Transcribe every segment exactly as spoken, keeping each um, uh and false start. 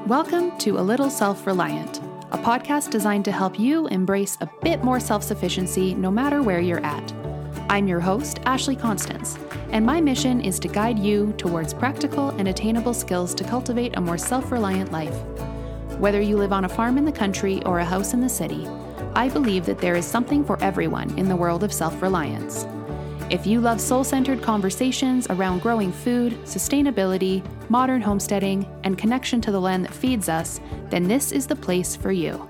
Welcome to A Little Self-Reliant, a podcast designed to help you embrace a bit more self-sufficiency no matter where you're at. I'm your host, Ashley Constance, and my mission is to guide you towards practical and attainable skills to cultivate a more self-reliant life. Whether you live on a farm in the country or a house in the city, I believe that there is something for everyone in the world of self-reliance. If you love soul-centered conversations around growing food, sustainability, modern homesteading, and connection to the land that feeds us, then this is the place for you.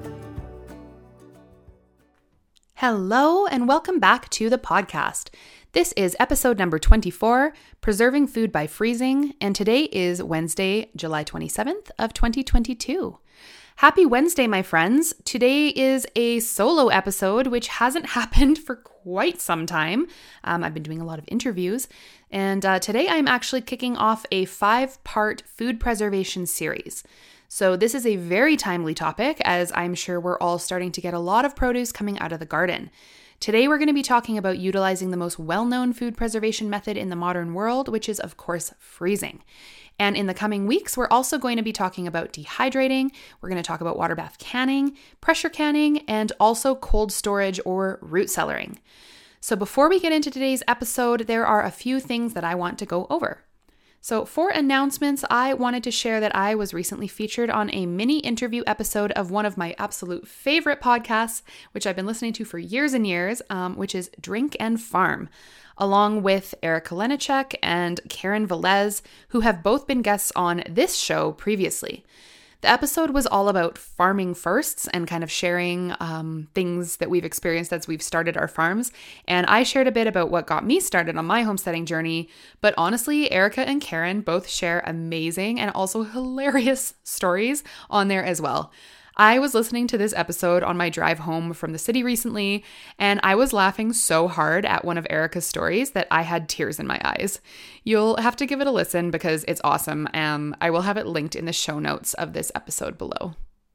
Hello, and welcome back to the podcast. This is episode number twenty-four, Preserving Food by Freezing, and today is Wednesday, July twenty-seventh of twenty twenty-two. Happy Wednesday, my friends. Today is a solo episode, which hasn't happened for quite some time. Um, I've been doing a lot of interviews, and uh, today I'm actually kicking off a five-part food preservation series. So this is a very timely topic, as I'm sure we're all starting to get a lot of produce coming out of the garden. Today we're going to be talking about utilizing the most well-known food preservation method in the modern world, which is, of course, freezing. And in the coming weeks, we're also going to be talking about dehydrating. We're going to talk about water bath canning, pressure canning, and also cold storage or root cellaring. So before we get into today's episode, there are a few things that I want to go over. So for announcements, I wanted to share that I was recently featured on a mini interview episode of one of my absolute favorite podcasts, which I've been listening to for years and years, um, which is Drink and Farm, along with Erica Lenichek and Karen Velez, who have both been guests on this show previously. The episode was all about farming firsts and kind of sharing um, things that we've experienced as we've started our farms. And I shared a bit about what got me started on my homesteading journey. But honestly, Erica and Karen both share amazing and also hilarious stories on there as well. I was listening to this episode on my drive home from the city recently, and I was laughing so hard at one of Erica's stories that I had tears in my eyes. You'll have to give it a listen because it's awesome, and I will have it linked in the show notes of this episode below.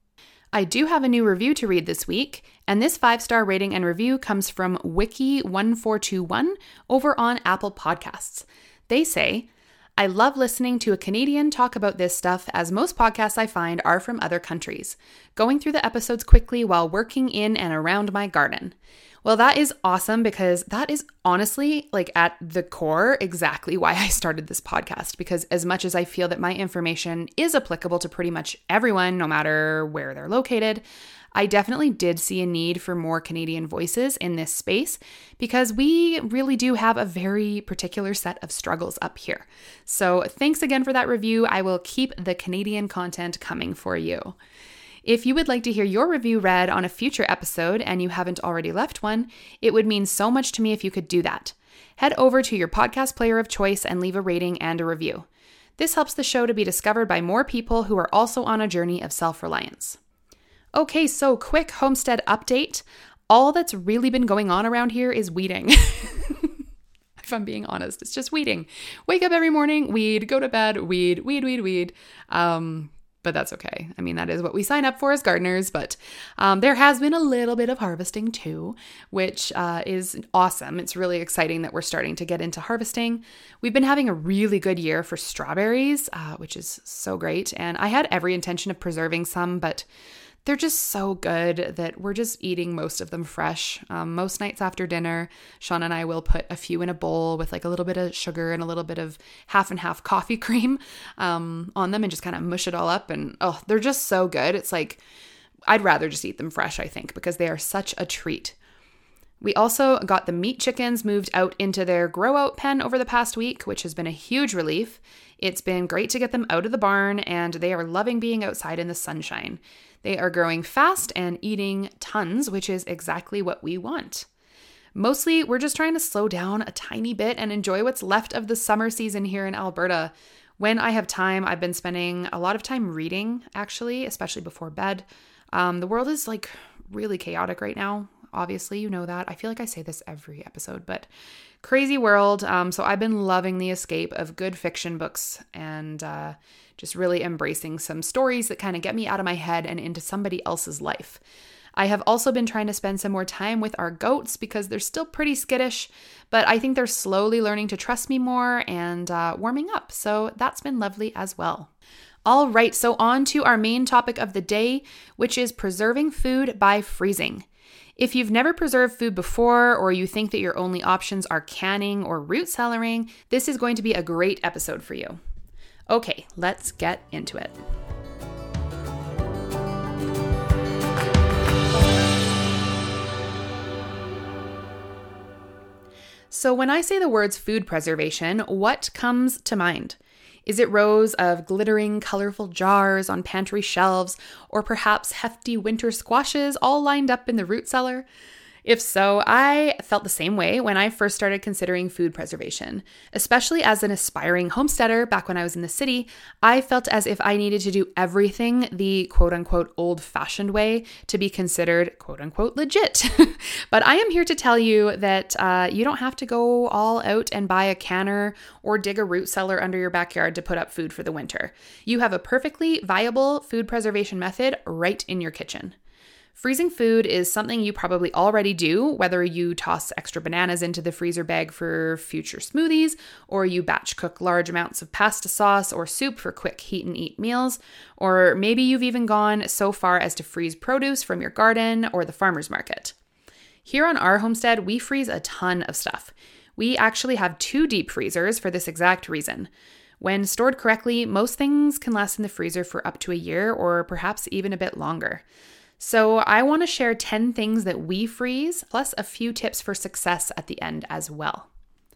I do have a new review to read this week, and this five-star rating and review comes from Wiki one four two one over on Apple Podcasts. They say, I love listening to a Canadian talk about this stuff, as most podcasts I find are from other countries, going through the episodes quickly while working in and around my garden. Well, that is awesome, because that is honestly, like, at the core exactly why I started this podcast, because as much as I feel that my information is applicable to pretty much everyone, no matter where they're located, I definitely did see a need for more Canadian voices in this space, because we really do have a very particular set of struggles up here. So thanks again for that review. I will keep the Canadian content coming for you. If you would like to hear your review read on a future episode and you haven't already left one, it would mean so much to me if you could do that. Head over to your podcast player of choice and leave a rating and a review. This helps the show to be discovered by more people who are also on a journey of self-reliance. Okay, so quick homestead update. All that's really been going on around here is weeding. If I'm being honest, it's just weeding. Wake up every morning, weed, go to bed, weed, weed, weed, weed. Um, but that's okay. I mean, that is what we sign up for as gardeners, but um, there has been a little bit of harvesting too, which uh, is awesome. It's really exciting that we're starting to get into harvesting. We've been having a really good year for strawberries, uh, which is so great. And I had every intention of preserving some, but they're just so good that we're just eating most of them fresh. Um, most nights after dinner, Sean and I will put a few in a bowl with like a little bit of sugar and a little bit of half and half coffee cream um, on them and just kind of mush it all up. And oh, they're just so good. It's like, I'd rather just eat them fresh, I think, because they are such a treat. We also got the meat chickens moved out into their grow out pen over the past week, which has been a huge relief. It's been great to get them out of the barn, and they are loving being outside in the sunshine. They are growing fast and eating tons, which is exactly what we want. Mostly, we're just trying to slow down a tiny bit and enjoy what's left of the summer season here in Alberta. When I have time, I've been spending a lot of time reading, actually, especially before bed. Um, the world is like really chaotic right now. Obviously, you know that. I feel like I say this every episode, but crazy world. Um, so I've been loving the escape of good fiction books and uh, just really embracing some stories that kind of get me out of my head and into somebody else's life. I have also been trying to spend some more time with our goats because they're still pretty skittish, but I think they're slowly learning to trust me more and uh, warming up. So that's been lovely as well. All right, so on to our main topic of the day, which is preserving food by freezing. If you've never preserved food before, or you think that your only options are canning or root cellaring, this is going to be a great episode for you. Okay, let's get into it. So when I say the words food preservation, what comes to mind? Is it rows of glittering, colorful jars on pantry shelves, or perhaps hefty winter squashes all lined up in the root cellar? If so, I felt the same way when I first started considering food preservation. Especially as an aspiring homesteader back when I was in the city, I felt as if I needed to do everything the quote-unquote old-fashioned way to be considered quote-unquote legit. But I am here to tell you that uh, you don't have to go all out and buy a canner or dig a root cellar under your backyard to put up food for the winter. You have a perfectly viable food preservation method right in your kitchen. Freezing food is something you probably already do, whether you toss extra bananas into the freezer bag for future smoothies, or you batch cook large amounts of pasta sauce or soup for quick heat and eat meals, or maybe you've even gone so far as to freeze produce from your garden or the farmer's market. Here on our homestead, we freeze a ton of stuff. We actually have two deep freezers for this exact reason. When stored correctly, most things can last in the freezer for up to a year or perhaps even a bit longer. So I want to share ten things that we freeze, plus a few tips for success at the end as well.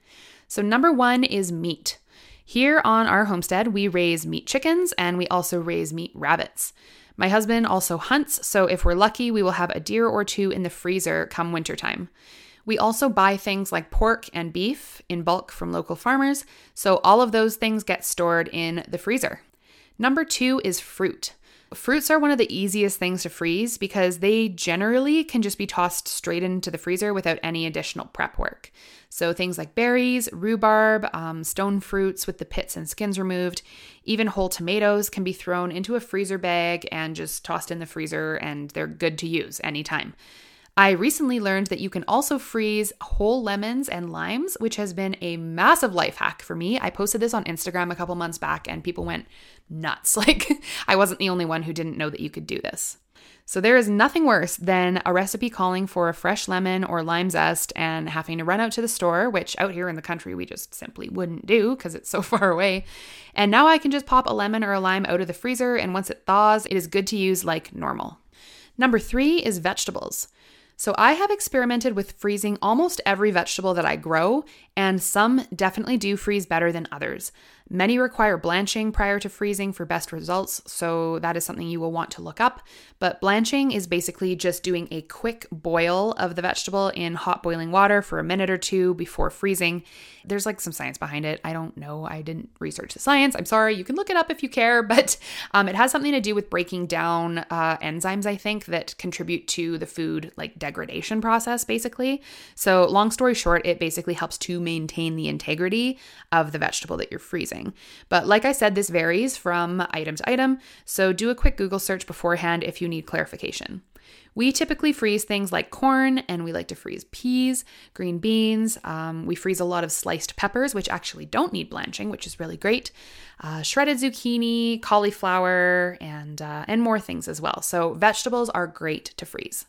So number one is meat. Here on our homestead, we raise meat chickens and we also raise meat rabbits. My husband also hunts, so if we're lucky, we will have a deer or two in the freezer come wintertime. We also buy things like pork and beef in bulk from local farmers, so all of those things get stored in the freezer. Number two is fruit. Fruits are one of the easiest things to freeze because they generally can just be tossed straight into the freezer without any additional prep work. So things like berries, rhubarb, um, stone fruits with the pits and skins removed, even whole tomatoes can be thrown into a freezer bag and just tossed in the freezer, and they're good to use anytime. I recently learned that you can also freeze whole lemons and limes, which has been a massive life hack for me. I posted this on Instagram a couple months back and people went nuts. Like, I wasn't the only one who didn't know that you could do this. So there is nothing worse than a recipe calling for a fresh lemon or lime zest and having to run out to the store, which out here in the country we just simply wouldn't do because it's so far away. And now I can just pop a lemon or a lime out of the freezer, and once it thaws, it is good to use like normal. Number three is vegetables. So I have experimented with freezing almost every vegetable that I grow, and some definitely do freeze better than others. Many require blanching prior to freezing for best results, so that is something you will want to look up. But blanching is basically just doing a quick boil of the vegetable in hot boiling water for a minute or two before freezing. There's like some science behind it. I don't know. I didn't research the science. I'm sorry. You can look it up if you care, but um, it has something to do with breaking down uh, enzymes, I think, that contribute to the food like degradation process, basically. So long story short, it basically helps to maintain the integrity of the vegetable that you're freezing. But like I said, this varies from item to item, so do a quick Google search beforehand if you need clarification. We typically freeze things like corn, and we like to freeze peas, green beans. Um, we freeze a lot of sliced peppers, which actually don't need blanching, which is really great. Uh, shredded zucchini, cauliflower, and uh, and more things as well. So vegetables are great to freeze.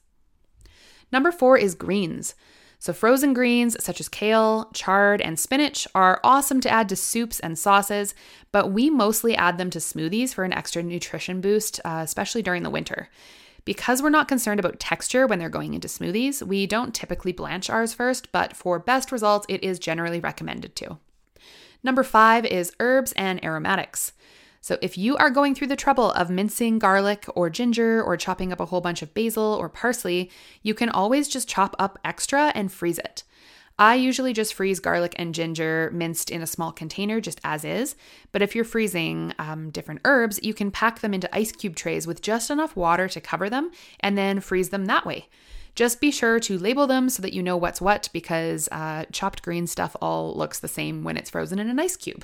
Number four is greens. So frozen greens such as kale, chard, and spinach are awesome to add to soups and sauces, but we mostly add them to smoothies for an extra nutrition boost, uh, especially during the winter. Because we're not concerned about texture when they're going into smoothies, we don't typically blanch ours first, but for best results, it is generally recommended to. Number five is herbs and aromatics. So if you are going through the trouble of mincing garlic or ginger or chopping up a whole bunch of basil or parsley, you can always just chop up extra and freeze it. I usually just freeze garlic and ginger minced in a small container just as is, but if you're freezing um, different herbs, you can pack them into ice cube trays with just enough water to cover them and then freeze them that way. Just be sure to label them so that you know what's what, because uh, chopped green stuff all looks the same when it's frozen in an ice cube.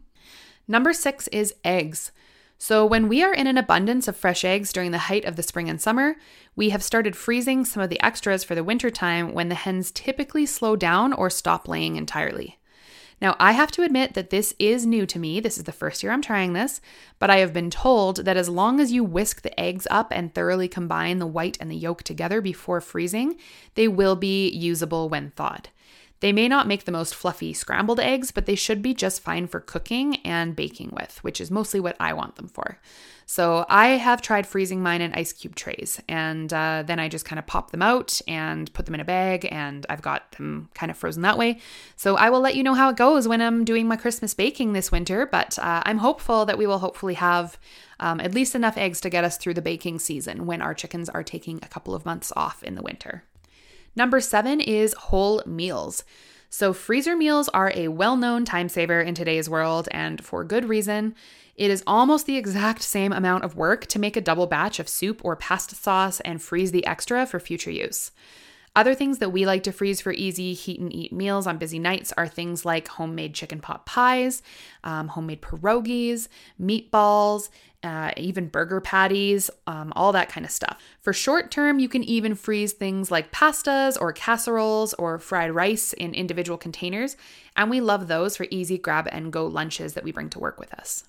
Number six is eggs. So when we are in an abundance of fresh eggs during the height of the spring and summer, we have started freezing some of the extras for the winter time when the hens typically slow down or stop laying entirely. Now, I have to admit that this is new to me. This is the first year I'm trying this, but I have been told that as long as you whisk the eggs up and thoroughly combine the white and the yolk together before freezing, they will be usable when thawed. They may not make the most fluffy scrambled eggs, but they should be just fine for cooking and baking with, which is mostly what I want them for. So I have tried freezing mine in ice cube trays, and uh, then I just kind of pop them out and put them in a bag, and I've got them kind of frozen that way. So I will let you know how it goes when I'm doing my Christmas baking this winter, but uh, I'm hopeful that we will hopefully have um, at least enough eggs to get us through the baking season when our chickens are taking a couple of months off in the winter. Number seven is whole meals. So freezer meals are a well-known time saver in today's world, and for good reason. It is almost the exact same amount of work to make a double batch of soup or pasta sauce and freeze the extra for future use. Other things that we like to freeze for easy heat and eat meals on busy nights are things like homemade chicken pot pies, um, homemade pierogies, meatballs, uh, even burger patties, um, all that kind of stuff. For short term, you can even freeze things like pastas or casseroles or fried rice in individual containers, and we love those for easy grab and go lunches that we bring to work with us.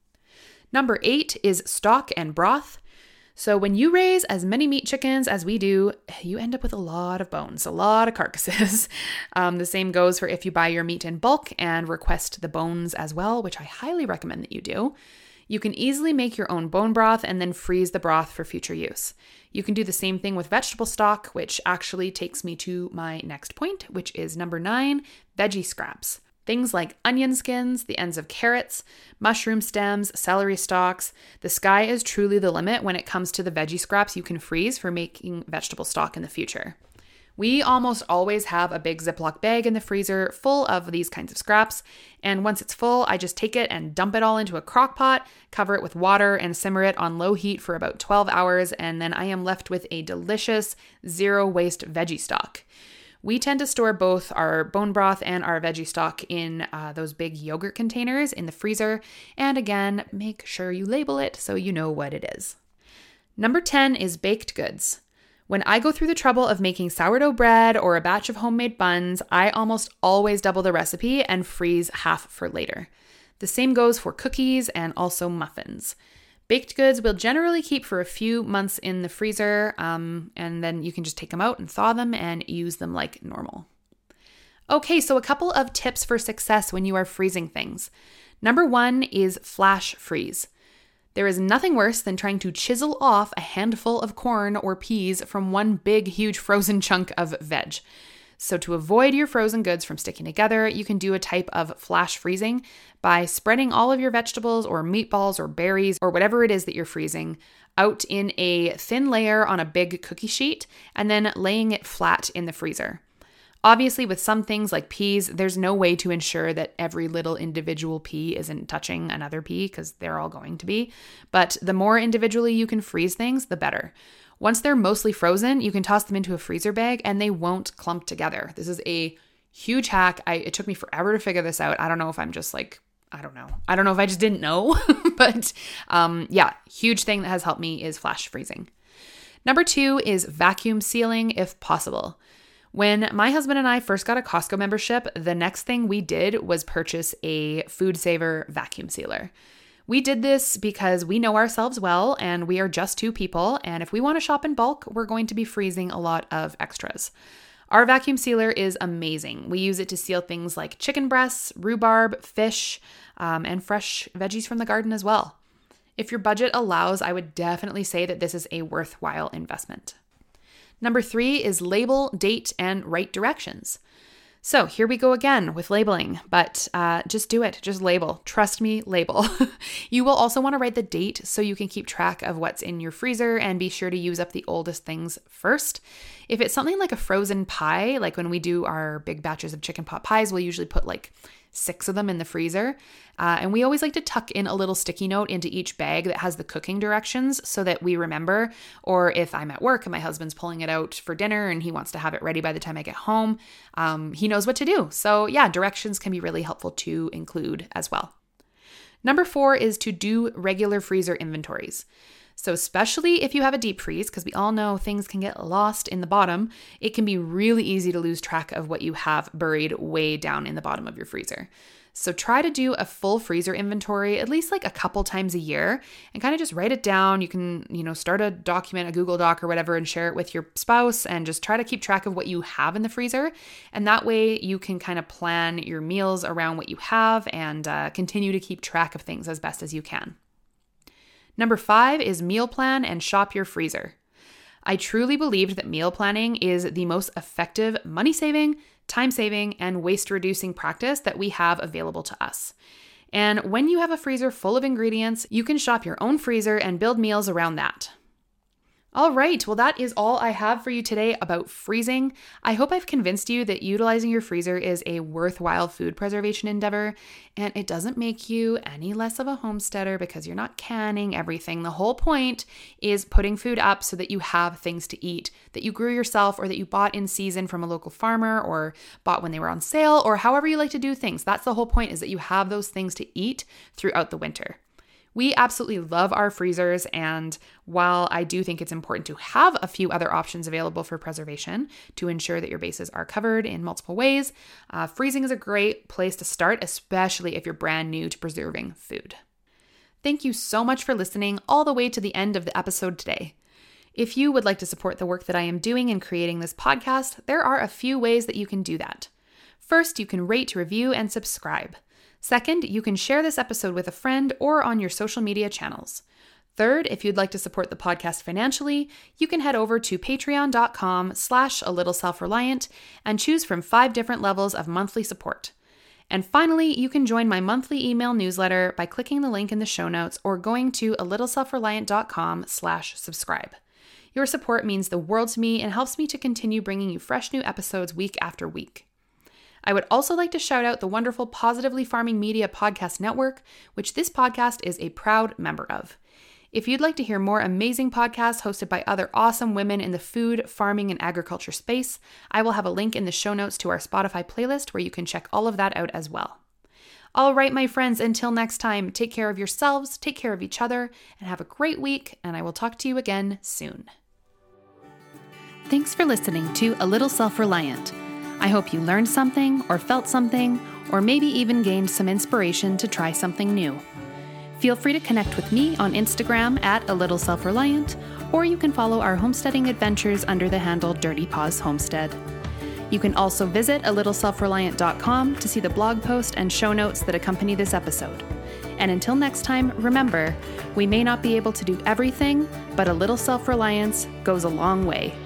Number eight is stock and broth. So when you raise as many meat chickens as we do, you end up with a lot of bones, a lot of carcasses. Um, the same goes for if you buy your meat in bulk and request the bones as well, which I highly recommend that you do. You can easily make your own bone broth and then freeze the broth for future use. You can do the same thing with vegetable stock, which actually takes me to my next point, which is number nine, veggie scraps. Things like onion skins, the ends of carrots, mushroom stems, celery stalks. The sky is truly the limit when it comes to the veggie scraps you can freeze for making vegetable stock in the future. We almost always have a big Ziploc bag in the freezer full of these kinds of scraps, and once it's full, I just take it and dump it all into a crock pot, cover it with water, and simmer it on low heat for about twelve hours, and then I am left with a delicious, zero-waste veggie stock. We tend to store both our bone broth and our veggie stock in uh, those big yogurt containers in the freezer. And again, make sure you label it so you know what it is. Number ten is baked goods. When I go through the trouble of making sourdough bread or a batch of homemade buns, I almost always double the recipe and freeze half for later. The same goes for cookies and also muffins. Baked goods will generally keep for a few months in the freezer, um, and then you can just take them out and thaw them and use them like normal. Okay, so a couple of tips for success when you are freezing things. Number one is flash freeze. There is nothing worse than trying to chisel off a handful of corn or peas from one big, huge frozen chunk of veg. So to avoid your frozen goods from sticking together, you can do a type of flash freezing by spreading all of your vegetables or meatballs or berries or whatever it is that you're freezing out in a thin layer on a big cookie sheet and then laying it flat in the freezer. Obviously, with some things like peas, there's no way to ensure that every little individual pea isn't touching another pea because they're all going to be. But the more individually you can freeze things, the better. Once they're mostly frozen, you can toss them into a freezer bag and they won't clump together. This is a huge hack. I, it took me forever to figure this out. I don't know if I'm just like, I don't know. I don't know if I just didn't know. But um, yeah, huge thing that has helped me is flash freezing. Number two is vacuum sealing if possible. When my husband and I first got a Costco membership, the next thing we did was purchase a Food Saver vacuum sealer. We did this because we know ourselves well and we are just two people, and if we want to shop in bulk, we're going to be freezing a lot of extras. Our vacuum sealer is amazing. We use it to seal things like chicken breasts, rhubarb, fish, um, and fresh veggies from the garden as well. If your budget allows, I would definitely say that this is a worthwhile investment. Number three is label, date, and write directions. So here we go again with labeling, but uh, just do it. Just label. Trust me, label. You will also want to write the date so you can keep track of what's in your freezer and be sure to use up the oldest things first. If it's something like a frozen pie, like when we do our big batches of chicken pot pies, we'll usually put like six of them in the freezer. Uh, and we always like to tuck in a little sticky note into each bag that has the cooking directions so that we remember, or if I'm at work and my husband's pulling it out for dinner and he wants to have it ready by the time I get home, um, he knows what to do. So yeah, directions can be really helpful to include as well. Number four is to do regular freezer inventories. So especially if you have a deep freeze, because we all know things can get lost in the bottom, it can be really easy to lose track of what you have buried way down in the bottom of your freezer. So try to do a full freezer inventory at least like a couple times a year and kind of just write it down. You can, you know, start a document, a Google Doc or whatever, and share it with your spouse and just try to keep track of what you have in the freezer. And that way you can kind of plan your meals around what you have and uh, continue to keep track of things as best as you can. Number five is meal plan and shop your freezer. I truly believed that meal planning is the most effective money-saving, time-saving, and waste-reducing practice that we have available to us. And when you have a freezer full of ingredients, you can shop your own freezer and build meals around that. All right, well, that is all I have for you today about freezing. I hope I've convinced you that utilizing your freezer is a worthwhile food preservation endeavor, and it doesn't make you any less of a homesteader because you're not canning everything. The whole point is putting food up so that you have things to eat that you grew yourself or that you bought in season from a local farmer or bought when they were on sale or however you like to do things. That's the whole point, is that you have those things to eat throughout the winter. We absolutely love our freezers, and while I do think it's important to have a few other options available for preservation to ensure that your bases are covered in multiple ways, uh, freezing is a great place to start, especially if you're brand new to preserving food. Thank you so much for listening all the way to the end of the episode today. If you would like to support the work that I am doing in creating this podcast, there are a few ways that you can do that. First, you can rate, review, and subscribe. Second, you can share this episode with a friend or on your social media channels. Third, if you'd like to support the podcast financially, you can head over to patreon.com slash a little self-reliant and choose from five different levels of monthly support. And finally, you can join my monthly email newsletter by clicking the link in the show notes or going to a little self reliant dot com slash subscribe. Your support means the world to me and helps me to continue bringing you fresh new episodes week after week. I would also like to shout out the wonderful Positively Farming Media Podcast Network, which this podcast is a proud member of. If you'd like to hear more amazing podcasts hosted by other awesome women in the food, farming, and agriculture space, I will have a link in the show notes to our Spotify playlist where you can check all of that out as well. All right, my friends, until next time, take care of yourselves, take care of each other, and have a great week, and I will talk to you again soon. Thanks for listening to A Little Self-Reliant. I hope you learned something or felt something, or maybe even gained some inspiration to try something new. Feel free to connect with me on Instagram at A Little Self-Reliant, or you can follow our homesteading adventures under the handle Dirty Paws Homestead. You can also visit a little self reliant dot com to see the blog post and show notes that accompany this episode. And until next time, remember, we may not be able to do everything, but a little self-reliance goes a long way.